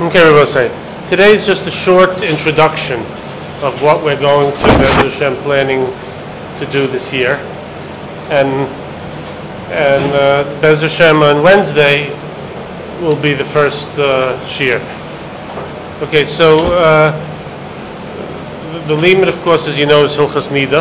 Okay, Rabbi say. Today is just a short introduction of what we're going to Be'ez Hashem planning to do this year, and Be'ez Hashem on Wednesday will be the first shiur. Okay, so the limit, of course, as you know, is Hilchas Nida,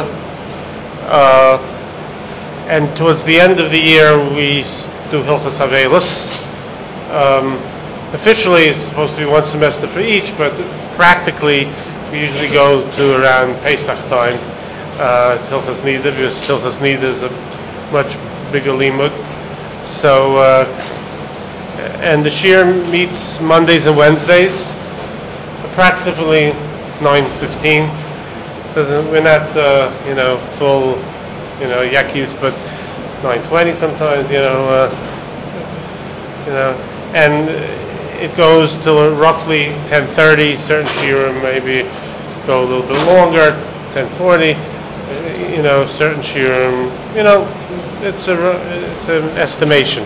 and towards the end of the year we do Hilchas Avelis. Officially, it's supposed to be one semester for each, but practically, we usually go to around Pesach time, Hilchas Nida, because Hilchas Nida is a much bigger limud. So, and the shiur meets Mondays and Wednesdays, approximately 9:15. We're not, full, yakis, but 9:20 sometimes, and it goes till roughly 10:30. Certain shiurim maybe go a little bit longer, 10:40. Certain shiurim, it's an estimation.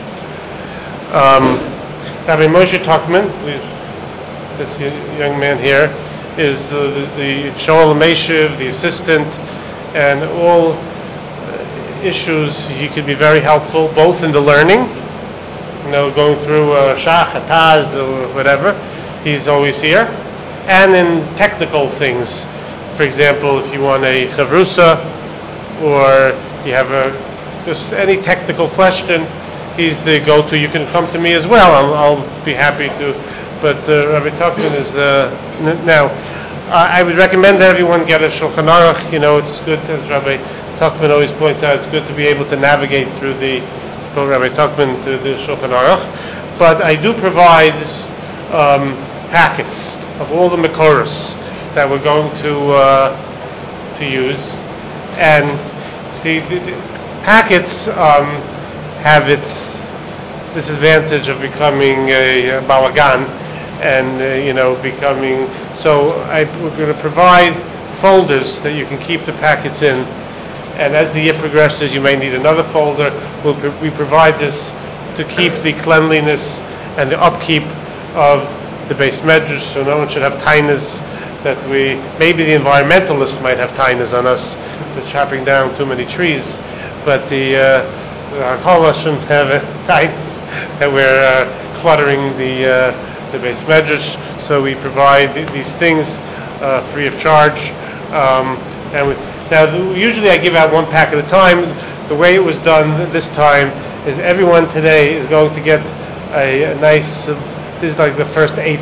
Rabbi Moshe Tuckman, this young man here, is the Shoel Meshiv, the assistant, and all issues. He could be very helpful, both in the learning, going through Shach, Hataz, or whatever. He's always here. And in technical things. For example, if you want a chavrusa, or you have just any technical question, he's the go-to. You can come to me as well. I'll be happy to. But Rabbi Tuckman is now. I would recommend that everyone get a Shulchan Aruch. It's good, as Rabbi Tuckman always points out, it's good to be able to navigate through Rabbi Tuckman to the Shulchan Aruch. But I do provide packets of all the Mekoros that we're going to use. And see, the packets have its disadvantage of becoming a balagan and becoming. So we're going to provide folders that you can keep the packets in. And as the year progresses, you may need another folder. We provide this to keep the cleanliness and the upkeep of the Beis Medrash, so no one should have tainas that maybe the environmentalists might have tainas on us for chopping down too many trees, but the Hakala shouldn't have tainas that we're cluttering the Beis Medrash. So we provide these things free of charge, Now, usually I give out one pack at a time. The way it was done this time is everyone today is going to get a nice, this is like the first 6,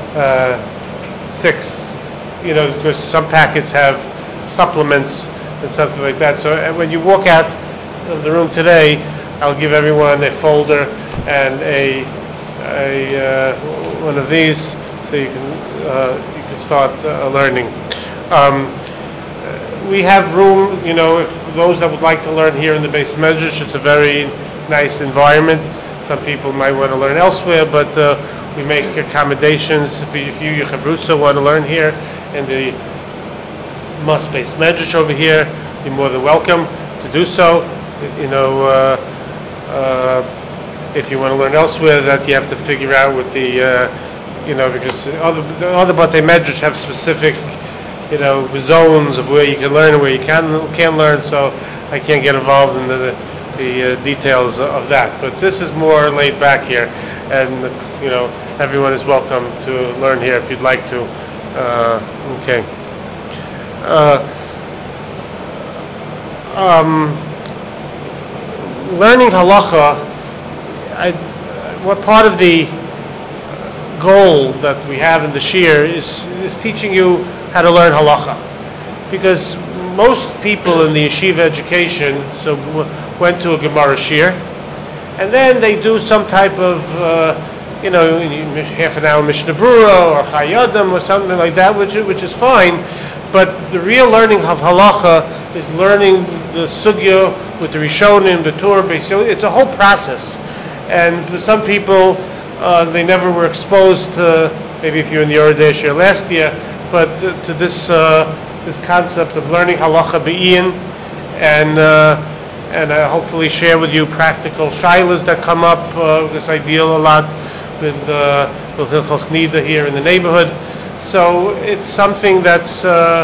because some packets have supplements and something like that. So when you walk out of the room today, I'll give everyone a folder and one of these, so you can start learning. We have room, if those that would like to learn here in the Beis Medrash, it's a very nice environment. Some people might want to learn elsewhere, but we make accommodations. If you Chavrusa, want to learn here in the Must Beis Medrash over here, you're more than welcome to do so. If you want to learn elsewhere, that you have to figure out with the, because other Batei Medrash have specific zones of where you can learn and where you can't learn, so I can't get involved in the details of that. But this is more laid back here, and everyone is welcome to learn here if you'd like to. Okay. Learning halacha. What part of the goal that we have in the shiur is teaching you how to learn halacha, because most people in the yeshiva education went to a Gemara shiur, and then they do some type of half an hour Mishnah Brura or Chayyadim or something like that, which is fine. But the real learning of halacha is learning the sugya with the Rishonim, the Torah. It's a whole process, and for some people, they never were exposed to. Maybe if you're in the Yoredei shiur last year. But to this concept of learning halacha be'in, and hopefully share with you practical shilas that come up. This I deal a lot with Hilchos Nida here in the neighborhood. So it's something that's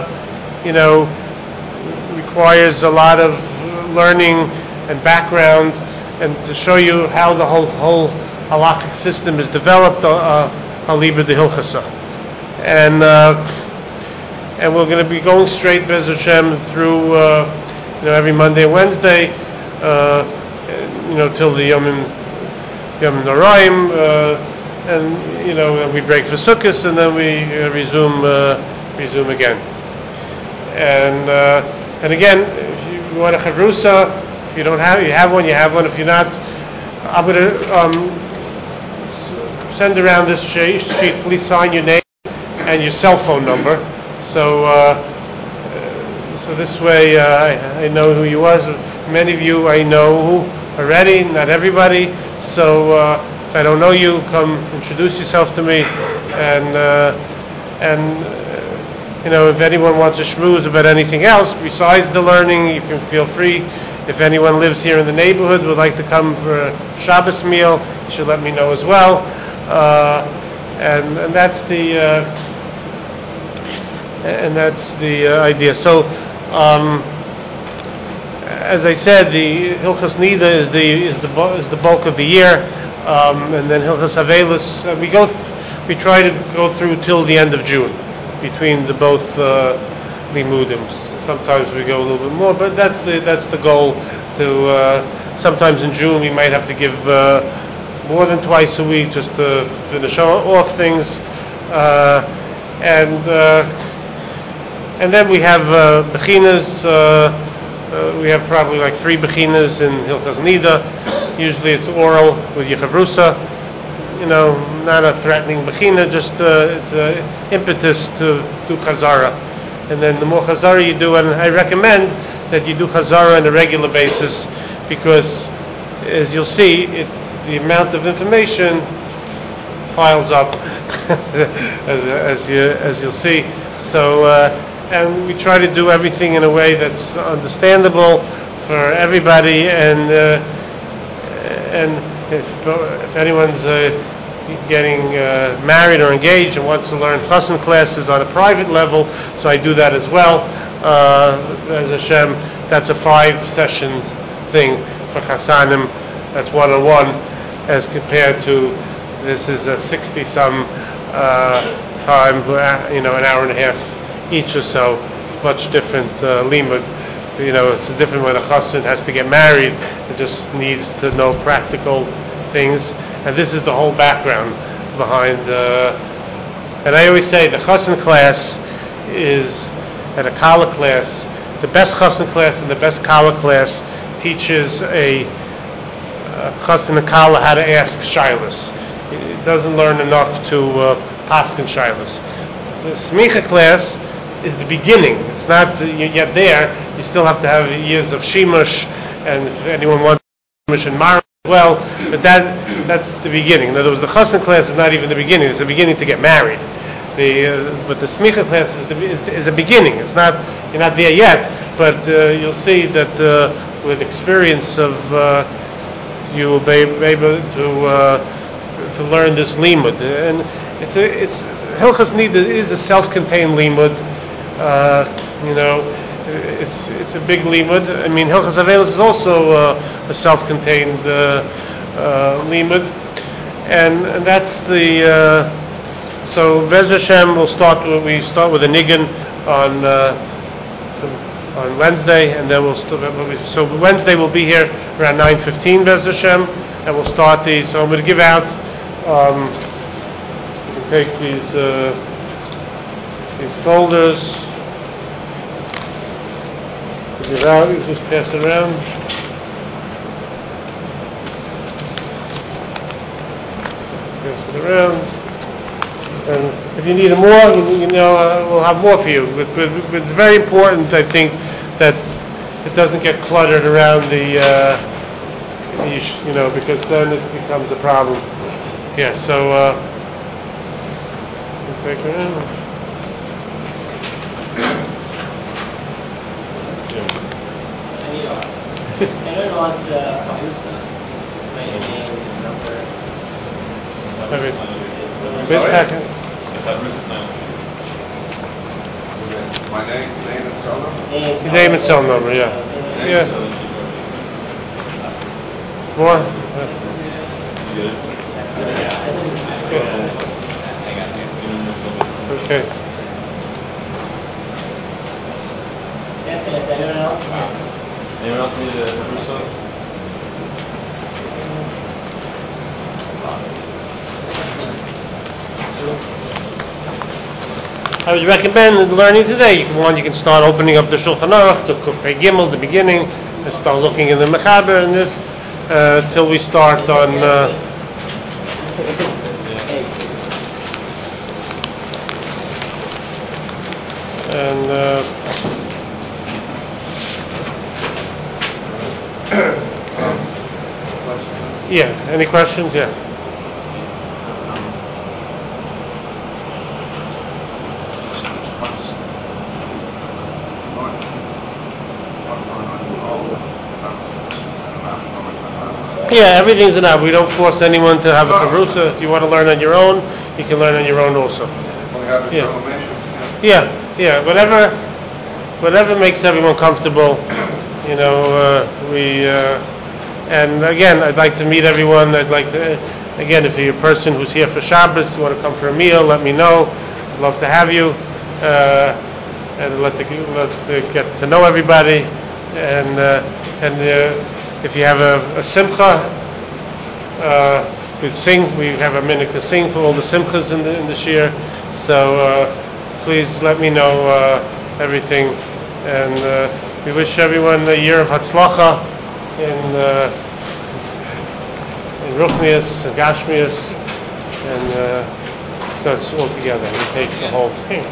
requires a lot of learning and background, and to show you how the whole halachic system is developed, Haliba de Hilchasa. And we're going to be going straight, Bez Hashem, through every Monday and Wednesday, till the Yom Noraim, and we break for Sukkot, and then we resume again. And again, if you want a chavrusa, if you don't have, you have one. If you're not, I'm going to send around this sheet. Please sign your name and your cell phone number. So this way I know who you was. Many of you I know already, not everybody. So if I don't know you, come introduce yourself to me. And if anyone wants to schmooze about anything else besides the learning, you can feel free. If anyone lives here in the neighborhood, would like to come for a Shabbos meal, you should let me know as well. And that's the idea. So, as I said, the Hilchos Nida is the bulk of the year, and then Hilchos Avelis we try to go through till the end of June between the both limudim. Sometimes we go a little bit more, but that's the goal. Sometimes in June we might have to give more than twice a week just to finish off things, and then we have bechinas. We have probably like 3 bechinas in Hilchos Nida. Usually it's oral with Yechavrusa. Not a threatening bechina, just it's an impetus to do chazara. And then the more chazara you do, and I recommend that you do chazara on a regular basis, because as you'll see, the amount of information piles up, as you'll see. So, and we try to do everything in a way that's understandable for everybody, and if anyone's getting married or engaged and wants to learn chassan classes on a private level, so I do that as well. As Hashem, that's a 5-session thing for chassanim. That's one-on-one, as compared to this is a 60-some time, an hour and a half each or so. It's much different limud. It's different when a chassan has to get married. It just needs to know practical things, and this is the whole background behind. And I always say the chassan class is, and a kala class, the best chassan class and the best kala class teaches a chassan and kala how to ask shilas. It doesn't learn enough to paskin shilas. The smicha class is the beginning. It's not yet there. You still have to have years of shimush, and if anyone wants shimush and mar as well, but that's the beginning. In other words, the chassan class is not even the beginning. It's the beginning to get married. But the smicha class is a beginning. It's not, you're not there yet, but you'll see that with experience of you will be able to learn this limud. And it's Hilchos Nida is a self-contained limud. It's a big limud. I mean, Hilchos Avelis is also a self-contained limud, and that's the. So Bez Hashem we start with a nigun on Wednesday, and then so Wednesday we'll be here around 9:15 Bez Hashem, and we'll start these. So I'm going to give out. You can take these folders. Give out. You just pass it around. Pass it around. And if you need more, we'll have more for you. But it's very important, I think, that it doesn't get cluttered around because then it becomes a problem. Yeah. So take it around. Anyone wants the Harusa? Write your name and number. Where's packet? My name and cell number? Name and cell number, yeah. Yeah. More? Okay. Anyone else need a Russo? I would recommend learning today. You can start opening up the Shulchan Aruch, the Kufay Gimel, the beginning, and start looking in the Mechaber and this till we start on. Yeah. Any questions? Yeah. Yeah, everything's enough. We don't force anyone to have a Chavrusa. If you want to learn on your own, you can learn on your own also. Yeah. Whatever makes everyone comfortable. And again, I'd like to meet everyone. Again, if you're a person who's here for Shabbos, you want to come for a meal, let me know. I'd love to have you. And let get to know everybody. And if you have a simcha, we sing. We have a minute to sing for all the simchas in the shir. So please let me know everything. And we wish everyone a year of Hatzlacha in Ruchnius and Gashmius, and that's all together. We take the whole thing.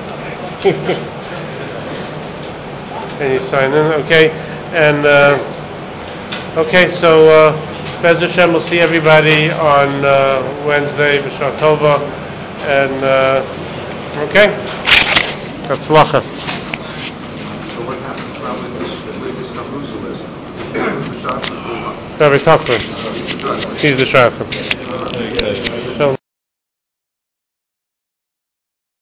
And you sign in, okay? And okay, so Bez Hashem, we'll see everybody on Wednesday, B'Shar Tova, and okay, Hatzlacha. So what happens now with this Chavrusa list? The Shach is doing what? Rabbi Tuchman. He's the Shachar.